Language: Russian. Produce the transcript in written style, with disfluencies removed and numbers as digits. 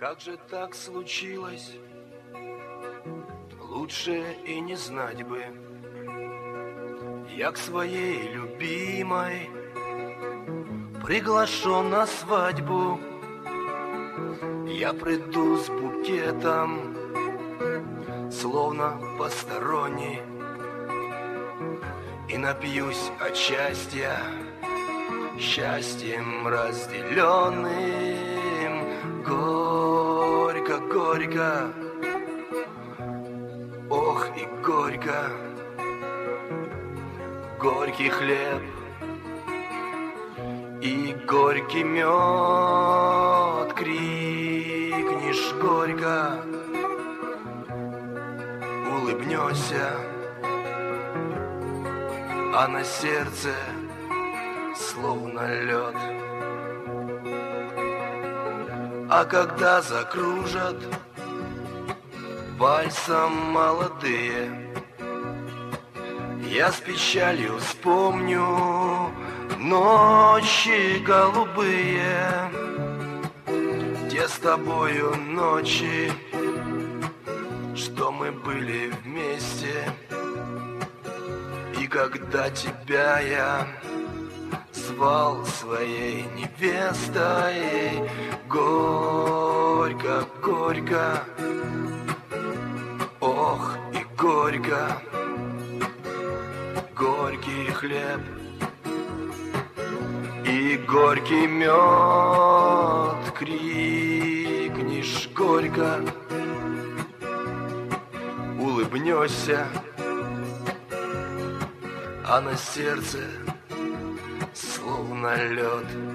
Как же так случилось? Лучше и не знать бы. Я к своей любимой приглашен на свадьбу. Я приду с букетом, словно посторонний, и напьюсь от счастья, счастьем разделенным. Горько, горько, ох и горько. Горький хлеб и горький мед. Крикнешь горько, улыбнешься, а на сердце словно лед. А когда закружат вальсом молодые, я с печалью вспомню ночи голубые, те с тобою ночи, что мы были вместе. И когда тебя я звал своей невестой, горько, горько, ох и горько. Горький хлеб и горький мед. Крикнешь горько, улыбнешься, а на сердце словно лед.